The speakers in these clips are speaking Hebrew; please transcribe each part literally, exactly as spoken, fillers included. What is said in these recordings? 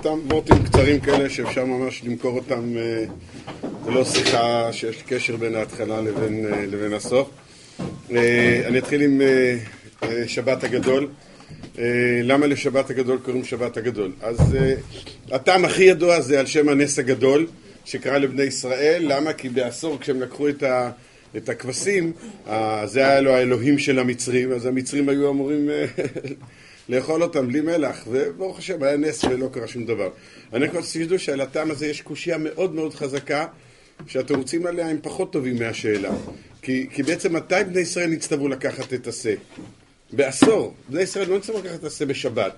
אותם מורטים קצרים כאלה שאפשר ממש למכור אותם, זה לא שיחה שיש קשר בין ההתחלה לבין, לבין הסוף. אני אתחיל עם שבת הגדול. למה לשבת הגדול קוראים שבת הגדול? אז הטעם הכי ידוע זה על שם הנס הגדול שקרה לבני ישראל. למה? כי בעשור כשהם לקחו את ה... את הכבשים, זה היה לו האלוהים של המצרים, אז המצרים היו אמורים לאכול אותם בלי מלח, וברוך השם היה נס ולא קרה שום דבר. אני כבר תשדעו שעל הטעם הזה יש קושיה מאוד מאוד חזקה, שהתירוצים עליה הם פחות טובים מהשאלה. כי, כי בעצם מתי בני ישראל נצטוו לקחת את השה? בעשור. בני ישראל לא נצטוו לקחת את השה בשבת.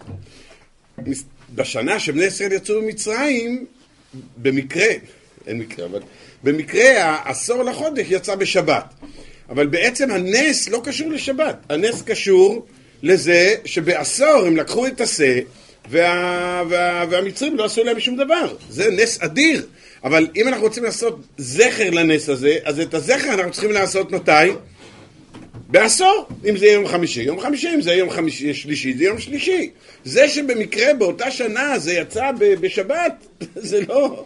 בשנה שבני ישראל יצאו ממצרים, במקרה, אין מקרה, אבל במקרה העשור לחודש יצא בשבת. אבל בעצם הנס לא קשור לשבת. הנס קשור לזה שבעשור הם לקחו את השה וה, וה, והמצרים לא עשו להם שום דבר. זה נס אדיר. אבל אם אנחנו רוצים לעשות זכר לנס הזה, אז את הזכר אנחנו צריכים לעשות מתי? בעשור. אם זה יום חמישי, יום חמישי. אם זה יום חמישי, שלישי, זה יום שלישי. זה שבמקרה באותה שנה זה יצא בשבת, זה לא...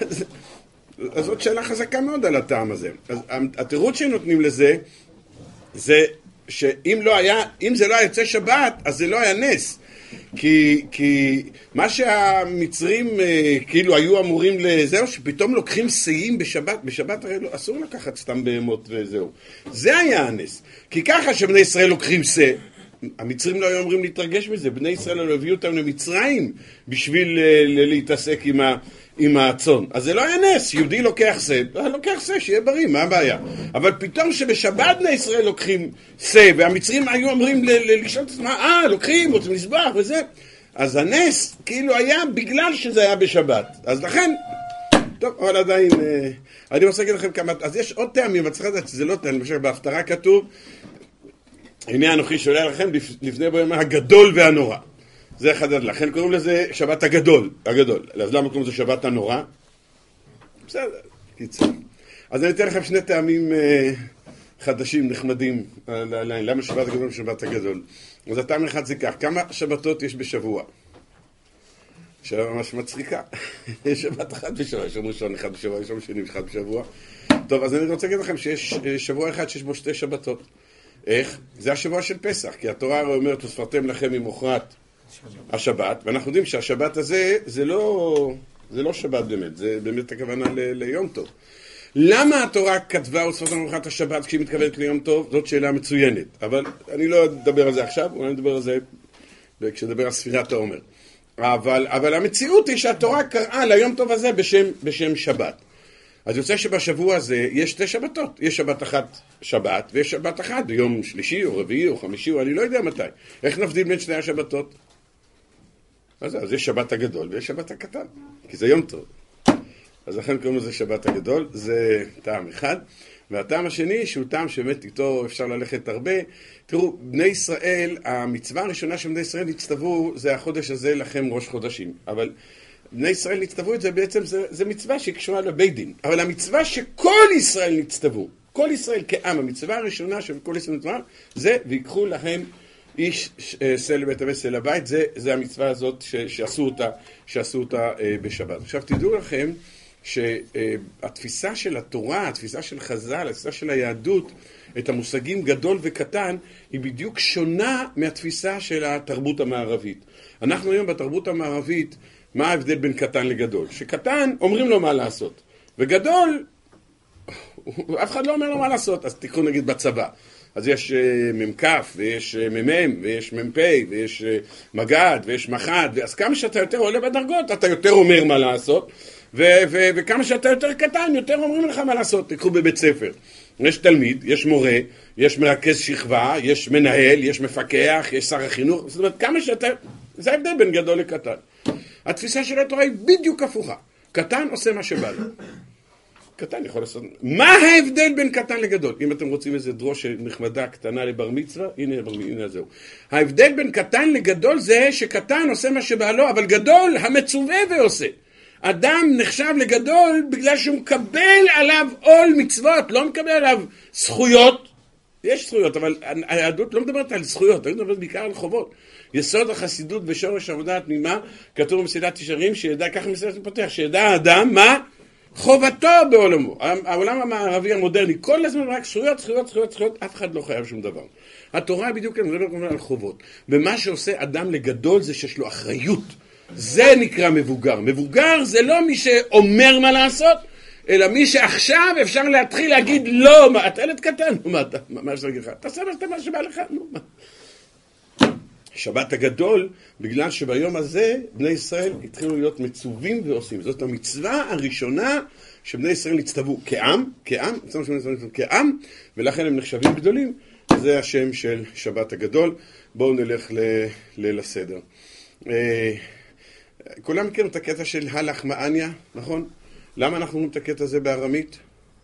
אז זאת שאלה חזקה מאוד על הטעם הזה. אז התירוץ שנותנים לזה, זה שאם לא היה, אם זה לא היה יוצא שבת, אז זה לא היה נס. כי, כי מה שהמצרים כאילו היו אמורים לזהו, שפתאום לוקחים שאים בשבת, בשבת הרי לא, אסור לקחת סתם בהמות וזהו. זה היה הנס. כי ככה שבני ישראל לוקחים שא, המצרים לא היו אמורים להתרגש מזה. בני ישראל לא הביאו אותם למצרים בשביל להתעסק עם ה... עם הצאן. אז זה לא היה נס, יהודי לוקח שא, לוקח שא, שיהיה בריא, מה הבעיה? אבל פתאום שבשבת בני ישראל לוקחים שא, והמצרים היו אומרים לשאול את עצמם, אה, לוקחים, רוצים לסבח וזה. אז הנס כאילו היה בגלל שזה היה בשבת. אז לכן, טוב, אבל עדיין, אני רוצה להגיד לכם כמה, אז יש עוד טעמים, אבל צריך לדעת שזה לא טעם, למשל בהפטרה כתוב, הנה אנוכי שולח לכם לפני בו יום הגדול והנורא. זה אחד, לכן קוראים לזה שבת הגדול, הגדול. אז למה קוראים לזה שבת הנורא? בסדר, קיצר. אז אני אתן לכם שני טעמים אה, חדשים, נחמדים, למה שבת הגדול ושבת הגדול. אז הטעם אחד זה כך, כמה שבתות יש בשבוע? שאלה ממש מצחיקה. יש שבת אחת בשבוע, יש יום ראשון אחד בשבוע, יש יום שני אחד בשבוע. טוב, אז אני רוצה להגיד לכם שיש שבוע אחד שיש בו שתי שבתות. איך? זה השבוע של פסח, כי התורה אומרת, וספרתם לכם ממוחרת השבת, ואנחנו יודעים שהשבת הזה זה לא, זה לא שבת באמת, זה באמת הכוונה ל, ליום טוב. למה התורה כתבה וספרתם ממוחרת השבת כשהיא מתכוונת ליום טוב? זאת שאלה מצוינת, אבל אני לא אדבר על זה עכשיו, אולי נדבר על זה כשנדבר על ספירת העומר. אבל, אבל המציאות היא שהתורה קראה ליום טוב הזה בשם, בשם שבת. אז יוצא שבשבוע הזה יש שתי שבתות. יש שבת אחת שבת, ויש שבת אחת ביום שלישי או רביעי או חמישי, או אני לא יודע מתי. איך נבדיל בין שני השבתות? אז, אז יש שבת הגדול ויש שבת הקטן, כי זה יום טוב. אז לכן קוראים לזה שבת הגדול, זה טעם אחד. והטעם השני, שהוא טעם שבאמת איתו אפשר ללכת הרבה. תראו, בני ישראל, המצווה הראשונה של בני ישראל נצטוו, זה החודש הזה לכם ראש חודשים. אבל בני ישראל נצטוו את זה, בעצם זה, זה מצווה שקשורה לבית דין. אבל המצווה שכל ישראל נצטוו, כל ישראל כעם, המצווה הראשונה של כל ישראל נצטוו, זה ויקחו לכם איש שא לבית אבי שא לבית, זה, זה המצווה הזאת ש, שעשו אותה, שעשו אותה אה, בשבת. עכשיו תדעו לכם שהתפיסה של התורה, התפיסה של חז"ל, התפיסה של היהדות, את המושגים גדול וקטן, היא בדיוק שונה מהתפיסה של התרבות המערבית. אנחנו היום בתרבות המערבית, מה ההבדל בין קטן לגדול? שקטן אומרים לו מה לעשות, וגדול, אף אחד לא אומר לו מה לעשות. אז תקחו נגיד בצבא, אז יש ממקף, ויש ממם, ויש ממפ, ויש מגד, ויש מחד, אז כמה שאתה יותר עולה בדרגות, אתה יותר אומר מה לעשות, ו- ו- וכמה שאתה יותר קטן, יותר אומרים לך מה לעשות. תקחו בבית ספר, יש תלמיד, יש מורה, יש מרכז שכבה, יש מנהל, יש מפקח, יש שר החינוך, זאת אומרת, כמה שאתה, זה ההבדל בין גדול לקטן. התפיסה של התורה היא בדיוק הפוכה. קטן עושה מה שבא לו. קטן יכול לעשות... מה ההבדל בין קטן לגדול? אם אתם רוצים איזה דרוש נחמדה קטנה לבר מצווה, הנה, הנה זהו. ההבדל בין קטן לגדול זה שקטן עושה מה שבא לו, אבל גדול המצווה ועושה. אדם נחשב לגדול בגלל שהוא מקבל עליו עול מצוות, לא מקבל עליו זכויות, יש זכויות, אבל היהדות לא מדברת על זכויות, היא מדברת בעיקר על חובות. יסוד החסידות ושורש עבודה התמימה, כתוב במסילת ישרים, שידע, ככה מסילת פותח, שידע האדם מה? חובתו בעולמו. העולם המערבי המודרני, כל הזמן רק זכויות, זכויות, זכויות, זכויות, אף אחד לא חייב שום דבר. התורה בדיוק מדברת על חובות. ומה שעושה אדם לגדול זה שיש לו אחריות. זה נקרא מבוגר. מבוגר זה לא מי שאומר מה לעשות, אלא מי שעכשיו אפשר להתחיל להגיד לא, מה, אתה ילד קטן, מה אתה, מה יש להגיד לך? תעשה מה שבא לך, נו, מה? שבת הגדול, בגלל שביום הזה בני ישראל התחילו להיות מצווים ועושים. זאת המצווה הראשונה שבני ישראל נצטוו כעם, כעם, כעם, ולכן הם נחשבים גדולים. זה השם של שבת הגדול. בואו נלך ליל הסדר. כולם מכירים את הקטע של הלך מעניה, נכון? למה אנחנו אומרים את הקטע הזה בארמית?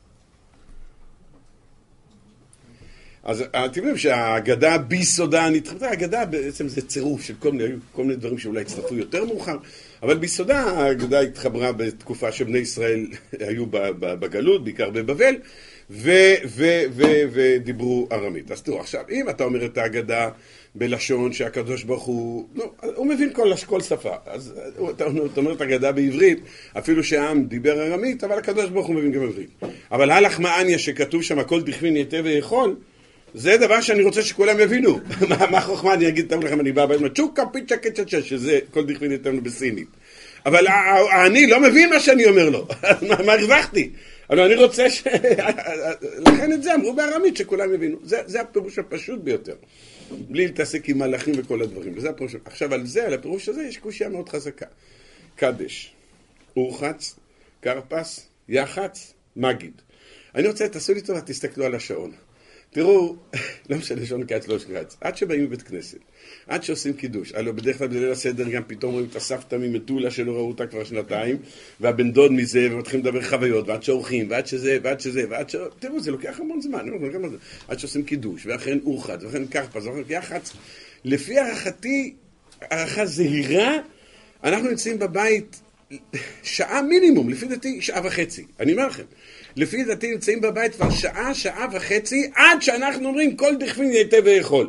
אז אתם יודעים שהאגדה ביסודה, האגדה בעצם זה צירוף של כל מיני, כל מיני דברים שאולי הצטרפו יותר מאוחר, אבל ביסודה האגדה התחברה בתקופה שבני ישראל היו בגלות, בעיקר בבבל, ו, ו, ו, ודיברו ארמית. אז תראו, עכשיו, אם אתה אומר את האגדה בלשון שהקדוש ברוך הוא, לא, הוא מבין כל, כל שפה, אז אתה אומר את האגדה בעברית, אפילו שהעם דיבר ארמית, אבל הקדוש ברוך הוא מבין גם עברית. אבל הלך מעניה שכתוב שם, הכל דכפין יתה ויכול, זה דבר שאני רוצה שכולם יבינו. מה חוכמה אני אגיד לכם, אני בא ואומר, צ'וקה פיצ'ה קצ'ה, שזה כל דכפין יתה בסינית. אבל אני לא מבין מה שאני אומר לו, מה הרווחתי? אבל אני רוצה ש... לכן את זה אמרו בארמית שכולם יבינו. זה, זה הפירוש הפשוט ביותר. בלי להתעסק עם מלאכים וכל הדברים. וזה הפירוש... עכשיו על זה, על הפירוש הזה, יש קושיה מאוד חזקה. קדש, אורחץ, קרפס, יחץ, מגיד. אני רוצה, תעשו לי טובה, תסתכלו על השעון. תראו, לא משנה שעון קיץ, לא שקיץ. עד שבאים בבית כנסת, עד שעושים קידוש. הלוא בדרך כלל בליל הסדר גם פתאום רואים את הסבתא ממטולה שלא ראו אותה כבר שנתיים, והבן דוד מזה, ומתחילים לדבר חוויות, ועד שעורכים, ועד שזה, ועד שזה, ועד ש... תראו, זה לוקח המון זמן, עד שעושים קידוש, ואכן אורחת, ואכן קרפס, ואכן יחץ. לפי הערכתי, הערכה זהירה, אנחנו נמצאים בבית שעה מינימום, לפי דעתי שעה וחצי. אני אומר לכם. לפי דעתי נמצאים בבית כבר שעה, שעה וחצי, עד שאנחנו אומרים כל דכפין יתה ויכול.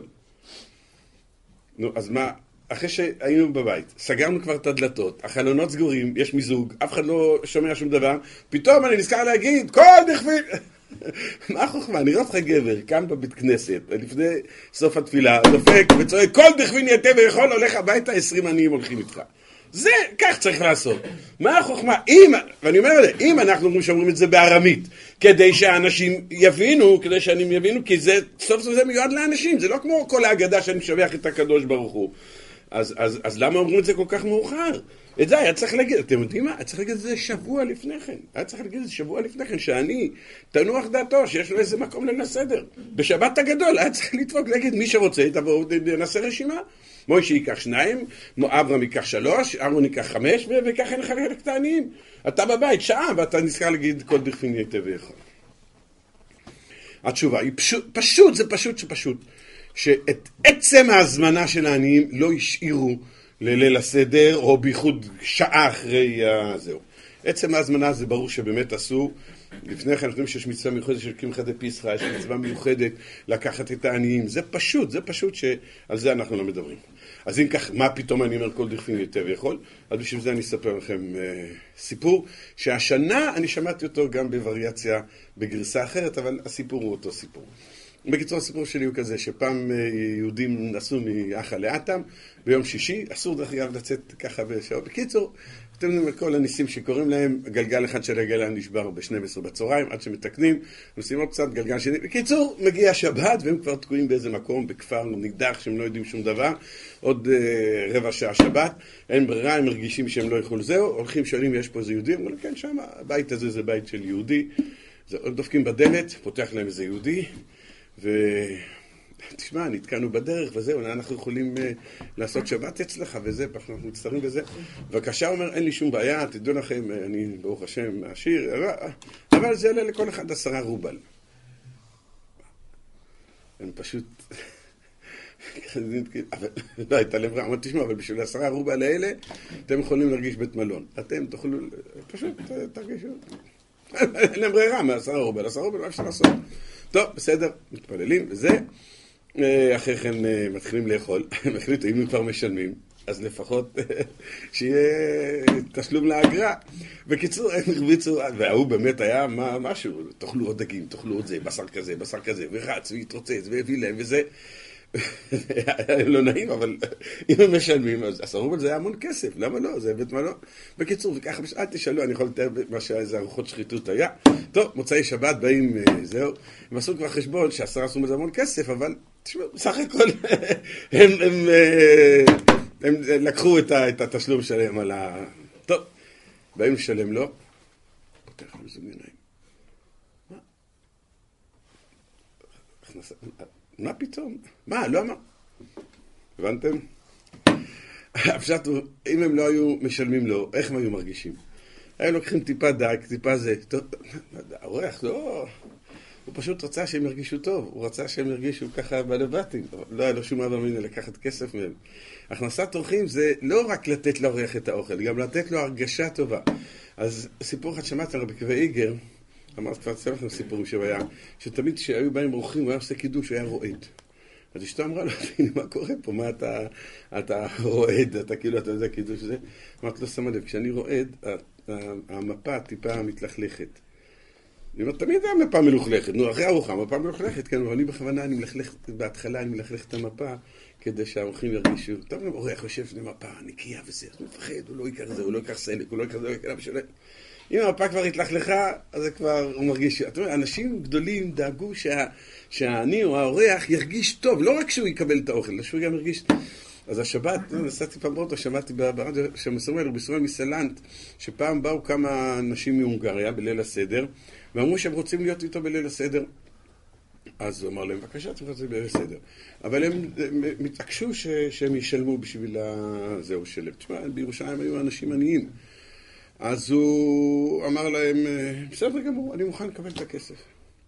נו, אז מה, אחרי שהיינו בבית, סגרנו כבר את הדלתות, החלונות סגורים, יש מיזוג, אף אחד לא שומע שום דבר, פתאום אני נזכר להגיד, כל דכפין... מה החוכמה? נראה אותך גבר, כאן בבית כנסת, לפני סוף התפילה, דופק וצועק, כל דכפין יתה ויכול, הולך הביתה, עשרים עניים הולכים איתך. זה, כך צריך לעשות. מה החוכמה? אם, ואני אומר את זה, אם אנחנו שאומרים את זה בארמית, כדי שהאנשים יבינו, כדי שאנשים יבינו, כי זה, סוף סוף זה מיועד לאנשים, זה לא כמו כל ההגדה שאני משבח את הקדוש ברוך הוא. אז, אז, אז למה אומרים את זה כל כך מאוחר? את זה היה צריך להגיד, אתם יודעים מה? היה צריך להגיד את זה שבוע לפני כן. היה צריך להגיד את זה שבוע לפני כן, שאני תנוח דעתו, שיש לו איזה מקום ליל הסדר. בשבת הגדול היה צריך לדפוק, להגיד, מי שרוצה, תבואו, נעשה רשימה. מוישה ייקח שניים, אברהם ייקח שלוש, אהרון ייקח חמש, וככה נחלק את העניים. אתה בבית שעה, ואתה נזכר להגיד כל דכפין יתה ויכול. התשובה היא פשוט, פשוט, זה פשוט שפשוט, שאת עצם ההזמנה של העניים לא השאירו לליל הסדר, או בייחוד שעה אחרי זהו. עצם ההזמנה זה ברור שבאמת עשו, לפני כן אנחנו שיש מצווה מיוחדת של קמחא דפסחא, יש מצווה מיוחדת לקחת את העניים, זה פשוט, זה פשוט שעל זה אנחנו לא מדברים. אז אם כך, מה פתאום אני אומר כל דכפין יתה ויכול? אז בשביל זה אני אספר לכם אה, סיפור, שהשנה אני שמעתי אותו גם בווריאציה בגרסה אחרת, אבל הסיפור הוא אותו סיפור. בקיצור, הסיפור שלי הוא כזה, שפעם אה, יהודים נסעו מאחה לאטם, ביום שישי, אסור דרך אגב לצאת ככה בשעות. בקיצור, אתם יודעים, כל הניסים שקוראים להם, גלגל אחד של הגלה נשבר ב-שתים עשרה בצהריים, עד שמתקנים, נוסעים עוד קצת, גלגל שני. בקיצור, מגיע שבת, והם כבר תקועים באיזה מקום, בכפר נידח, שהם לא יודעים שום דבר, עוד אה, רבע שעה שבת, אין ברירה, הם מרגישים שהם לא יכולו זהו, הולכים, שואלים, יש פה איזה יהודי? אומרים, כן, שם, הבית הזה זה בית של יהודי, זה, דופקים בדלת, פותח להם איזה יהודי, ו... תשמע, נתקענו בדרך וזהו, אנחנו יכולים uh, לעשות שבת אצלך וזה, אנחנו מצטרים וזה. בבקשה אומר, אין לי שום בעיה, תדעו לכם, אני ברוך השם עשיר, אבל זה עלה לכל אחד עשרה רובל. הם פשוט... לא, הייתה לב רע, אבל תשמע, אבל בשביל עשרה רובל האלה, אתם יכולים להרגיש בית מלון. אתם תוכלו, פשוט תרגישו. אין להם ברירה, מעשרה רובל, עשרה רובל, מה אפשר לעשות? טוב, בסדר, מתפללים, וזה. אחרי כן מתחילים לאכול, הם החליטו, אם הם כבר משלמים, אז לפחות שיהיה תשלום לאגרה. בקיצור, הם הרביצו, והוא באמת היה משהו, תאכלו עוד דגים, תאכלו עוד זה, בשר כזה, בשר כזה, ורץ, והתרוצץ, והביא להם, וזה. היה לא נעים, אבל אם הם משלמים, אז עשרה רובל זה היה המון כסף, למה לא? זה בית מלון. בקיצור, וככה, אל תשאלו, אני יכול לתאר מה שאיזה ארוחות שחיתות היה. טוב, מוצאי שבת באים, זהו, הם עשו כבר חשבון שעשרה עשו מזה המון כסף, אבל תשמעו, בסך הכל, הם, הם, הם, הם לקחו את, ה, את התשלום שלהם על ה... טוב, באים לשלם לו, פותח לו זוג עיניים. מה? הכנסה... מה פתאום? מה? לא אמר. הבנתם? הפשט הוא, אם הם לא היו משלמים לו, איך הם היו מרגישים? היו לוקחים טיפה דק, טיפה זה. האורח, לא... הוא פשוט רצה שהם ירגישו טוב. הוא רצה שהם ירגישו ככה בלבטים. לא היה לו שום אבא מיני לקחת כסף מהם. הכנסת אורחים זה לא רק לתת לאורח את האוכל, גם לתת לו הרגשה טובה. אז סיפור אחד שמעתם רבי עקיבא איגר, אמרת כבר אצל לכם סיפורים שהוא היה, שתמיד כשהיו בהם אורחים הוא היה עושה קידוש, הוא היה רועד. אז אשתו אמרה לו, הנה מה קורה פה, מה אתה, אתה רועד, אתה כאילו, אתה יודע קידוש זה? אמרת לו, שמה לב, כשאני רועד, המפה טיפה מתלכלכת. אני אומר, תמיד המפה מלוכלכת, נו, אחרי ארוחה, המפה מלוכלכת, כן, אבל אני בכוונה, אני מלכלך, בהתחלה אני מלכלך את המפה, כדי שהאורחים ירגישו. טוב, אורח יושב שני מפה, נקייה וזה, אז הוא מפחד, הוא לא ייקח זה, הוא לא ייקח סלק, הוא לא ייקח זה, הוא ייקח בשביל... אם המפה כבר התלכלכה, אז זה כבר, הוא מרגיש... אתה יודע, אנשים גדולים דאגו שה, שהעני או האורח ירגיש טוב, לא רק שהוא יקבל את האוכל, שהוא גם ירגיש... אז השבת, נסעתי פעם באוטו, שמעתי ברדיו, שמסומל, בישראל מסלנט, שפעם באו כמה אנשים מהונגריה בליל הסדר, ואמרו שהם רוצים להיות איתו בליל הסדר. אז הוא אמר להם, בבקשה, אתם רוצים בליל הסדר. אבל הם, הם מתעקשו ש, שהם ישלמו בשביל הזהו שלם. תשמע, בירושלים היו אנשים עניים. אז הוא אמר להם, בסדר גמור, אני מוכן לקבל את הכסף.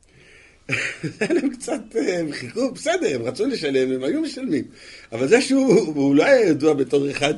היה להם קצת חיכו, בסדר, הם רצו לשלם, הם היו משלמים. אבל זה שהוא לא היה ידוע בתור אחד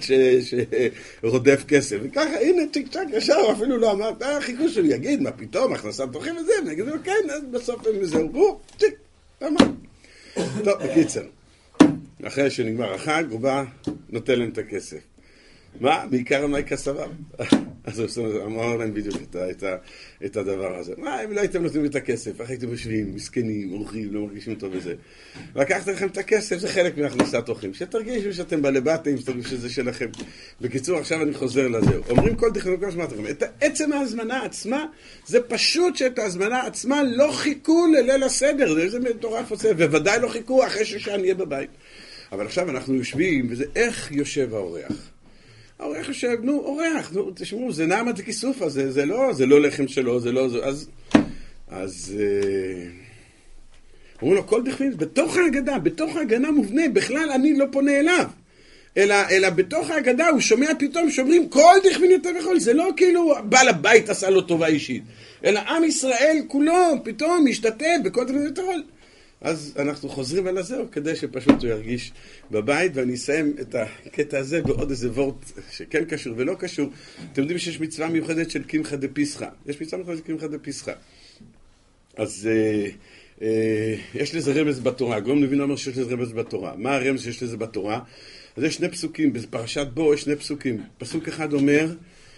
שרודף כסף. וככה, הנה, צ'יק צ'ק, ישר, הוא אפילו לא אמר, אה, חיכו שהוא יגיד, מה פתאום, הכנסת תוכים וזה, הם יגידו, כן, אז בסוף הם זהו, בואו, צ'יק, אמר. טוב, בקיצר. אחרי שנגמר החג, הוא בא, נותן להם את הכסף. מה? בעיקר המייקה סבב. אז הוא אמר להם בדיוק את, את, את הדבר הזה. מה, אם לא הייתם נותנים את הכסף, איך הייתם יושבים, מסכנים, אורחים, לא מרגישים טוב בזה. לקחת לכם את הכסף, זה חלק מהכנסת אורחים. שתרגישו שאתם בלבטים, שתרגישו שזה שלכם. בקיצור, עכשיו אני חוזר לזה. אומרים כל תכנון, שמעת לכם, את עצם ההזמנה עצמה, זה פשוט שאת ההזמנה עצמה לא חיכו לליל הסדר. זה איזה מטורף עושה, ובוודאי לא חיכו אחרי ששעה נהיה בבית. אבל עכשיו אנחנו יושבים, וזה איך יושב האורח. האורח יושב, נו, אורח, נו, תשמעו, זה נעמה דקיסופה, זה, זה לא, זה לא לחם שלו, זה לא, זה, אז, אז, אה, אומרים לו, כל דכפין, בתוך ההגדה, בתוך ההגנה מובנה, בכלל אני לא פונה אליו, אלא, אלא בתוך ההגדה הוא שומע פתאום, שאומרים, כל דכפין יותר וכל, זה לא כאילו בעל הבית עשה לו טובה אישית, אלא עם ישראל כולו פתאום משתתף בכל דכפין יותר וכל. אז אנחנו חוזרים על הזהו כדי שפשוט הוא ירגיש בבית, ואני אסיים את הקטע הזה בעוד איזה וורט שכן קשור ולא קשור. אתם יודעים שיש מצווה מיוחדת של קמחא דפסחא. יש מצווה מיוחדת של קמחא דפסחא. אז אה, אה, יש לזה רמז בתורה. הגאון מווילנה אומר שיש לזה רמז בתורה. מה הרמז שיש לזה בתורה? אז יש שני פסוקים, בפרשת בו יש שני פסוקים. פסוק אחד אומר,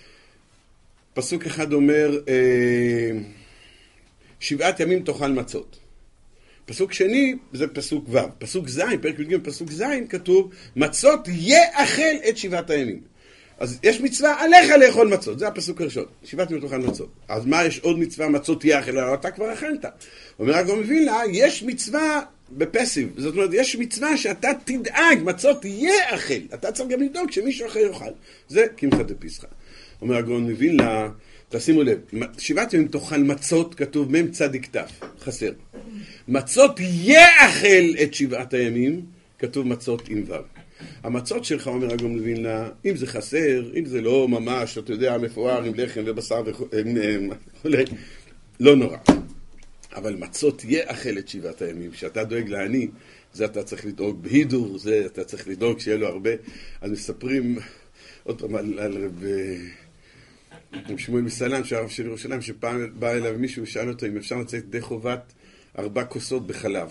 פסוק אחד אומר, אה, שבעת ימים תאכל מצות. פסוק שני, זה פסוק ו', פסוק ז', פרק י"ג, פסוק ז', כתוב, מצות יאכל את שבעת הימים. אז יש מצווה עליך לאכול מצות, זה הפסוק הראשון, שבעת ימים תאכל מצות. אז מה, יש עוד מצווה, מצות יאכל, אתה כבר אכלת. אומר הגאון מווילנה, יש מצווה בפסיב, זאת אומרת, יש מצווה שאתה תדאג, מצות יאכל, אתה צריך גם לדאוג שמישהו אחר יאכל. זה קמחא דפסחא. אומר הגאון מווילנה, תשימו לב, שבעת ימים תאכל מצות, כתוב מם צדיק תף, חסר. מצות יאכל את שבעת הימים, כתוב מצות עם ו'. המצות שלך, אומר הגאון מווילנה, אם זה חסר, אם זה לא ממש, אתה יודע, מפואר עם לחם ובשר וכו', לא נורא. אבל מצות יאכל את שבעת הימים, שאתה דואג לעני, זה אתה צריך לדאוג בהידור, זה אתה צריך לדאוג שיהיה לו הרבה. אז מספרים עוד פעם על, על רב... עם שמואל מסלן, שהרב של ירושלים, שפעם בא אליו מישהו, שאל אותו אם אפשר לצאת די חובת ארבע כוסות בחלב.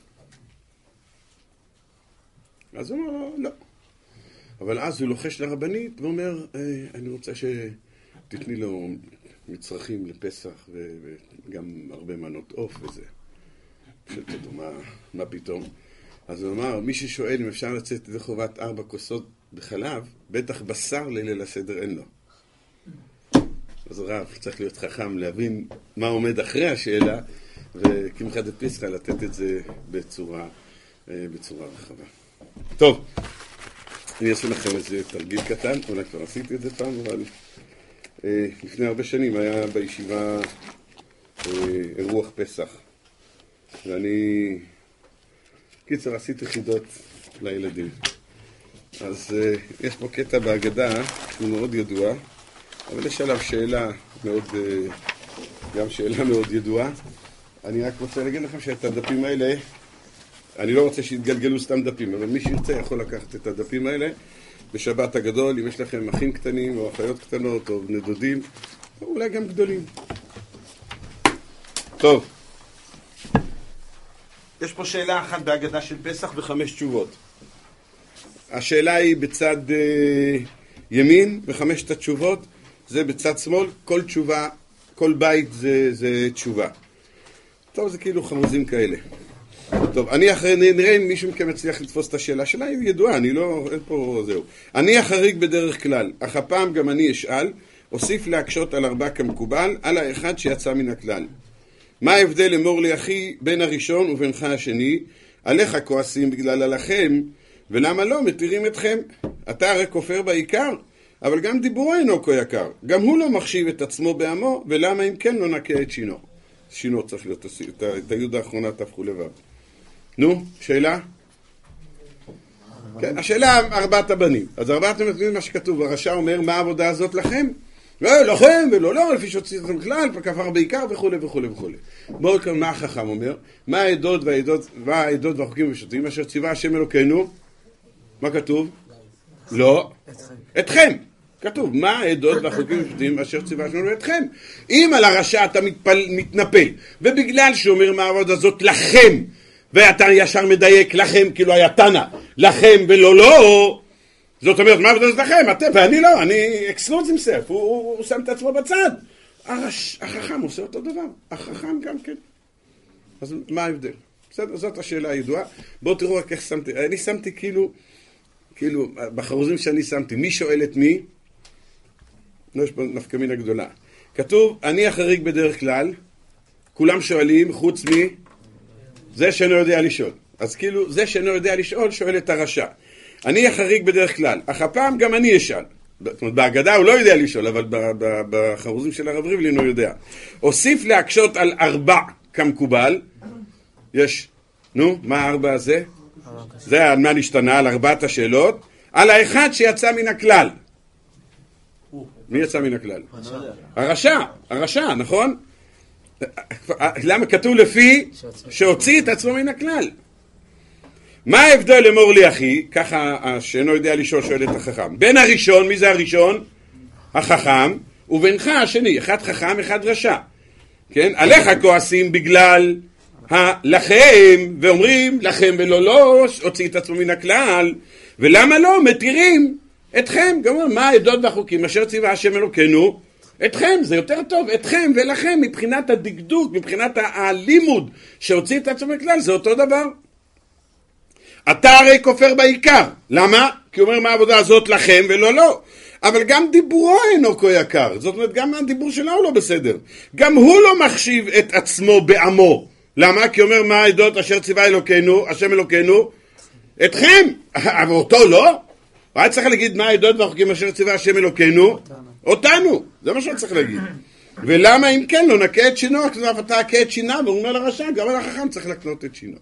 אז הוא אומר, לא. אבל אז הוא לוחש לרבנית ואומר, אני רוצה שתתני לו מצרכים לפסח וגם הרבה מנות עוף וזה. פשוט תדעו, מה, מה פתאום? אז הוא אמר, מי ששואל אם אפשר לצאת די חובת ארבע כוסות בחלב, בטח בשר לליל הסדר אין לו. אז רב, צריך להיות חכם להבין מה עומד אחרי השאלה, וכמחא דפסחא לתת את זה בצורה, בצורה רחבה. טוב, אני אעשה לכם איזה תרגיל קטן, אולי כבר עשיתי את זה פעם, אבל אה, לפני הרבה שנים היה בישיבה אה, אירוח פסח, ואני, קיצר, עשיתי חידות לילדים. אז אה, יש פה קטע בהגדה, הוא מאוד ידוע, אבל יש עליו שאלה מאוד, אה, גם שאלה מאוד ידועה. אני רק רוצה להגיד לכם שאת הדפים האלה, אני לא רוצה שיתגלגלו סתם דפים, אבל מי שירצה יכול לקחת את הדפים האלה בשבת הגדול, אם יש לכם אחים קטנים או אחיות קטנות או בני דודים, או אולי גם גדולים. טוב, יש פה שאלה אחת בהגדה של פסח וחמש תשובות. השאלה היא בצד אה, ימין, וחמשת התשובות זה בצד שמאל. כל תשובה, כל בית זה, זה תשובה. טוב, זה כאילו חמוזים כאלה. טוב, אני אחרי, נראה אם מישהו מכם מצליח לתפוס את השאלה שלה, היא ידועה, אני לא, אין פה, זהו. אני החריג בדרך כלל, אך הפעם גם אני אשאל, אוסיף להקשות על ארבע כמקובל, על האחד שיצא מן הכלל. מה ההבדל אמור לי אחי בין הראשון ובינך השני? עליך כועסים בגלל עליכם, ולמה לא מתירים אתכם? אתה הרי כופר בעיקר, אבל גם דיבורו אינו כה יקר. גם הוא לא מחשיב את עצמו בעמו, ולמה אם כן לא נקה את שינו? שינו צריך להיות, את, את היוד האחרונה תהפכו לבב. נו, שאלה? כן, השאלה ארבעת הבנים. אז ארבעת הבנים מה שכתוב, הרשע אומר, מה העבודה הזאת לכם? לא, לכם ולא לא, לפי שהוציא אתכם כלל, כפר בעיקר וכו' וכו' וכו'. בואו כאן מה החכם אומר? מה העדות והעדות, מה העדות והחוקים ושוטים, אשר ציווה השם אלוקינו? מה כתוב? לא. אתכם. כתוב, מה העדות והחוקים ושוטים אשר ציווה השם אלוקינו אתכם? אם על הרשע אתה מתפל, מתנפל, ובגלל שאומר מה העבודה הזאת לכם, ואתה ישר מדייק לכם, כאילו היה תנא, לכם ולא לא, זאת אומרת, מה עבודה לכם? אתם, ואני לא, אני excludes himself, הוא, הוא, הוא שם את עצמו בצד. הרש, החכם עושה אותו דבר, החכם גם כן. אז מה ההבדל? בסדר, זאת השאלה הידועה. בואו תראו רק איך שמתי, אני שמתי כאילו, כאילו, בחרוזים שאני שמתי, מי שואל את מי? לא, יש פה נפקא מינה גדולה. כתוב, אני החריג בדרך כלל, כולם שואלים, חוץ מי? זה שאינו יודע לשאול. אז כאילו, זה שאינו יודע לשאול, שואל את הרשע. אני החריג בדרך כלל, אך הפעם גם אני אשאל. זאת אומרת, בהגדה הוא לא יודע לשאול, אבל בחרוזים של הרב ריבלין הוא יודע. אוסיף להקשות על ארבע כמקובל. יש, נו, מה הארבע הזה? זה על מה נשתנה, על ארבעת השאלות. על האחד שיצא מן הכלל. מי יצא מן הכלל? הרשע, הרשע, נכון? למה כתוב לפי שהוציא את עצמו מן הכלל? מה ההבדל אמור לי אחי? ככה שאינו יודע לשאול שואל את החכם. בין הראשון, מי זה הראשון? החכם, ובינך השני, אחד חכם, אחד רשע. כן? עליך כועסים בגלל הלכם, ואומרים לכם ולא לא, הוציא את עצמו מן הכלל, ולמה לא? מתירים אתכם. גם אומר, מה העדות והחוקים אשר ציווה השם אלוקינו? אתכם, זה יותר טוב, אתכם ולכם, מבחינת הדקדוק, מבחינת הלימוד שהוציא את עצמו מן הכלל, זה אותו דבר. אתה הרי כופר בעיקר. למה? כי הוא אומר מה העבודה הזאת לכם ולא לא. אבל גם דיבורו אינו כה יקר. זאת אומרת, גם הדיבור שלו הוא לא בסדר. גם הוא לא מחשיב את עצמו בעמו. למה? כי הוא אומר מה העדות אשר ציווה אלוקינו, השם אלוקינו, אתכם. אבל אותו לא. הוא היה צריך להגיד מה העדות והחוקים אשר ציווה השם אלוקינו, אותנו. זה מה שהוא צריך להגיד. ולמה אם כן לא נקה את שינו, כתוב אתה נקה את שינה, והוא אומר לרשע, גם על החכם צריך לקנות את שינו.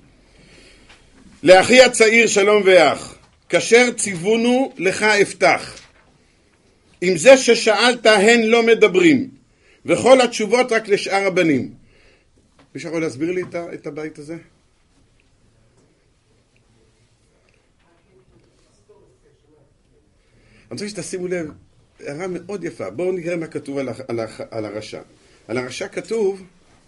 לאחי הצעיר שלום ואח, כאשר ציוונו לך אפתח. עם זה ששאלת הן לא מדברים, וכל התשובות רק לשאר הבנים. מישהו יכול להסביר לי את הבית הזה? אני רוצה שתשימו לב, הערה מאוד יפה. בואו נראה מה כתוב על, על, על הרשע. על הרשע כתוב,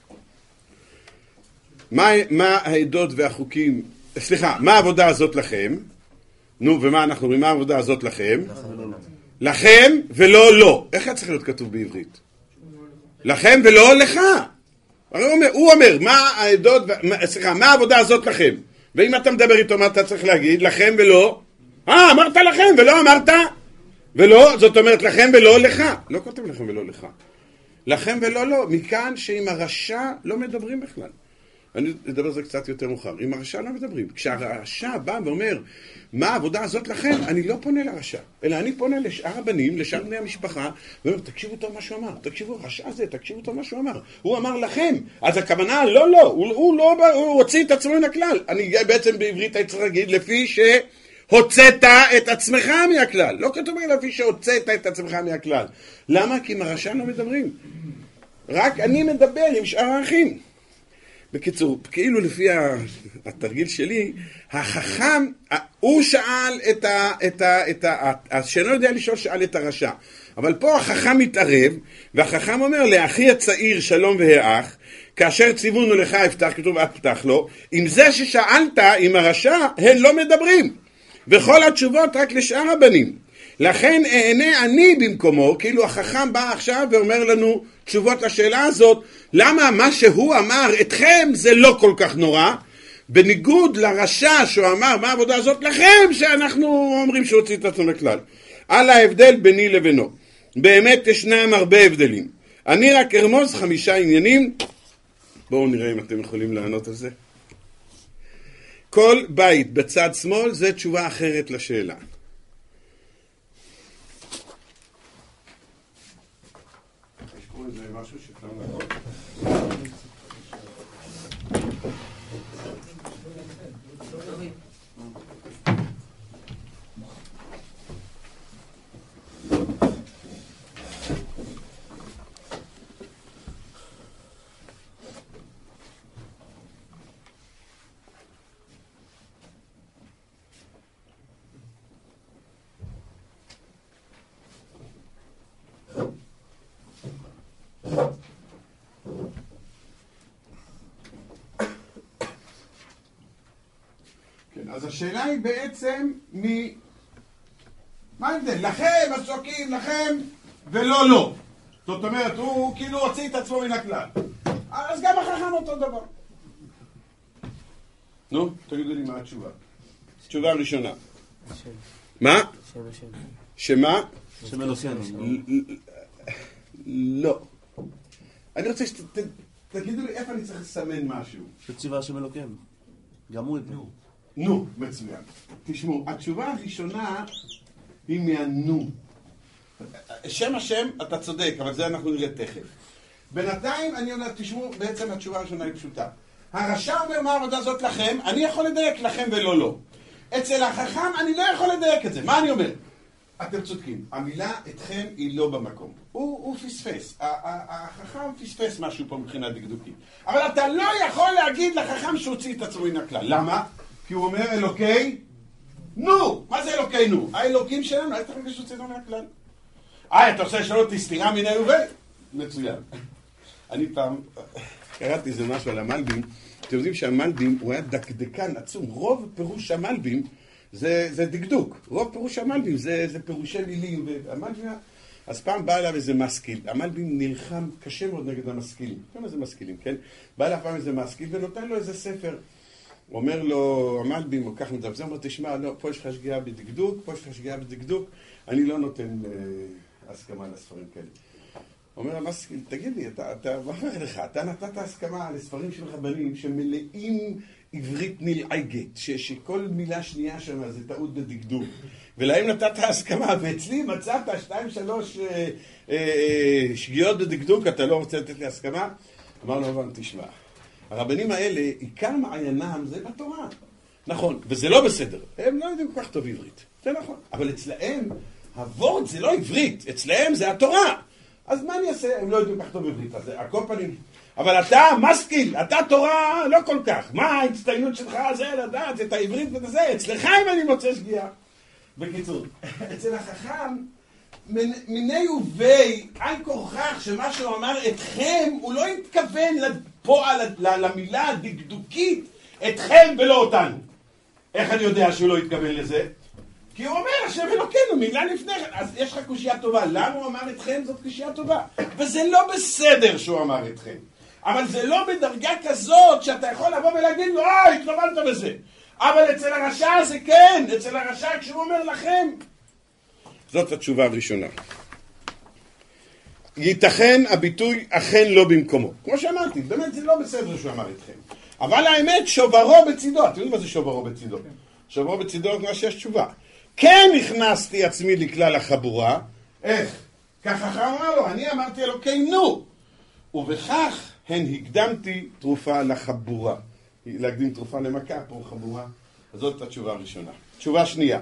מה, מה העדות והחוקים, סליחה, מה העבודה הזאת לכם? נו, ומה אנחנו אומרים? מה העבודה הזאת לכם? לכם ולא לא. איך היה צריך להיות כתוב בעברית? לכם ולא לך. הוא אומר, הוא אומר, מה העדות, סליחה, מה העבודה הזאת לכם? ואם אתה מדבר איתו, מה אתה צריך להגיד? לכם ולא? אה, אמרת לכם ולא אמרת? ולא, זאת אומרת לכם ולא לך. לא כותב לכם ולא לך. לכם ולא לא. מכאן שעם הרשע לא מדברים בכלל. אני אדבר על זה קצת יותר מאוחר. עם הרשע לא מדברים. כשהרשע בא ואומר, מה העבודה הזאת לכם? אני לא פונה לרשע. אלא אני פונה לשאר הבנים, לשאר בני המשפחה, ואומר, תקשיבו טוב מה שהוא אמר. תקשיבו, הרשע הזה, תקשיבו טוב מה שהוא אמר. הוא אמר לכם. אז הכוונה, לא, לא. הוא, הוא לא, הוא הוציא את עצמו מן הכלל. אני בעצם בעברית הייתי צריך להגיד, לפי שהוצאת את עצמך מהכלל. לא כתוב לפי שהוצאת את עצמך מהכלל. למה? כי עם הרשע לא מדברים. רק אני מדבר עם שאר האחים. בקיצור, כאילו לפי התרגיל שלי, החכם, הוא שאל את ה... את ה, את ה, השאינו יודע לשאול שאל את הרשע. אבל פה החכם מתערב, והחכם אומר, לאחי הצעיר שלום והאח, כאשר ציוונו לך יפתח, כתוב את פתח לו, עם זה ששאלת, עם הרשע, הם לא מדברים. וכל התשובות רק לשאר הבנים. לכן אענה אני במקומו, כאילו החכם בא עכשיו ואומר לנו תשובות לשאלה הזאת, למה מה שהוא אמר אתכם זה לא כל כך נורא, בניגוד לרשע שהוא אמר מה העבודה הזאת לכם, שאנחנו אומרים שהוציא את עצמו לכלל. על ההבדל ביני לבינו. באמת ישנם הרבה הבדלים. אני רק ארמוז חמישה עניינים, בואו נראה אם אתם יכולים לענות על זה. כל בית בצד שמאל זה תשובה אחרת לשאלה. זה משהו שכם לכל. אז השאלה היא בעצם מי... מה ההבדל? לכם, הסוקים, לכם, ולא לא. זאת אומרת, הוא כאילו הוציא את עצמו מן הכלל. אז גם החכם אותו דבר. נו, תגידו לי מה התשובה. תשובה ראשונה. מה? שמה? שם אלוקינו. לא. אני רוצה שתגידו לי איפה אני צריך לסמן משהו. שציווה שם אלוקינו. גם הוא יתנו. נו, מצוין. תשמעו, התשובה הראשונה היא מהנו. שם השם, אתה צודק, אבל זה אנחנו נראה תכף. בינתיים אני אומר, תשמעו, בעצם התשובה הראשונה היא פשוטה. הרשע אומר מה העבודה הזאת לכם, אני יכול לדייק לכם ולא לא. אצל החכם אני לא יכול לדייק את זה. מה אני אומר? אתם צודקים, המילה אתכם היא לא במקום. הוא, הוא פספס. החכם פספס משהו פה מבחינה דקדוקית. אבל אתה לא יכול להגיד לחכם שהוציא את עצמו מן הכלל. למה? כי הוא אומר אלוקי נו. מה זה אלוקי נו? האלוקים שלנו, אל תחכה שהוציא את עצמו מן הכלל. אה, אתה רוצה לשאול אותי סתירה מן היובל? מצוין. אני פעם קראתי איזה משהו על המלבים. אתם יודעים שהמלבים הוא היה דקדקן עצום. רוב פירוש המלבים זה, זה דקדוק. רוב פירוש המלבים זה, זה פירושי מילים. והמלבים, אז פעם בא אליו איזה משכיל. המלבים נלחם קשה מאוד נגד המשכילים. כמה זה משכילים, כן? בא אליו פעם איזה משכיל ונותן לו איזה ספר. הוא אומר לו, המלבים, הוא כך מדבר, הוא אומר, תשמע, לא, פה יש לך שגיאה בדקדוק, פה יש לך שגיאה בדקדוק, אני לא נותן אה, הסכמה לספרים כאלה. אומר המשכיל, תגיד לי, אתה, אתה, מה אומר לך? אתה נתת הסכמה לספרים של רבנים שמלאים עברית נלעגת, ש, שכל מילה שנייה שם זה טעות בדקדוק. ולהם נתת הסכמה, ואצלי מצאת שתיים, שלוש אה, אה, שגיאות בדקדוק, אתה לא רוצה לתת לי הסכמה? אמר לו, אבל תשמע, הרבנים האלה, עיקר מעיינם זה בתורה. נכון, וזה לא בסדר. הם לא יודעים כל כך טוב עברית. זה נכון. אבל אצלהם, הוורד זה לא עברית. אצלהם זה התורה. אז מה אני אעשה? הם לא יודעים כל כך טוב עברית. אז הכל פנים. אבל אתה משכיל, אתה תורה לא כל כך. מה ההצטיינות שלך זה לדעת את העברית ואת זה? אצלך אם אני מוצא שגיאה. בקיצור, אצל החכם, מיני ובי, על כורכך שמה שהוא אמר אתכם, הוא לא התכוון לפועל, למילה הדקדוקית, אתכם ולא אותנו. איך אני יודע שהוא לא התכוון לזה? כי הוא אומר, השם אלוקינו, מילה לפני כן, אז יש לך קושייה טובה. למה הוא אמר אתכם? זאת קושייה טובה. וזה לא בסדר שהוא אמר אתכם. אבל זה לא בדרגה כזאת שאתה יכול לבוא ולהגיד לו, אה, התכוונת בזה. אבל אצל הרשע זה כן, אצל הרשע כשהוא אומר לכם. זאת התשובה הראשונה. ייתכן הביטוי אכן לא במקומו. כמו שאמרתי, באמת זה לא בסדר שהוא אמר אתכם. אבל האמת, שוברו בצידו. אתם יודעים מה זה שוברו בצידו? שוברו בצידו כמו שיש תשובה. כן הכנסתי עצמי לכלל החבורה. איך? ככה אמר לו, אני אמרתי אלוקינו. ובכך הן הקדמתי תרופה לחבורה. להקדים תרופה למכה, פה חבורה. אז זאת התשובה הראשונה. תשובה שנייה.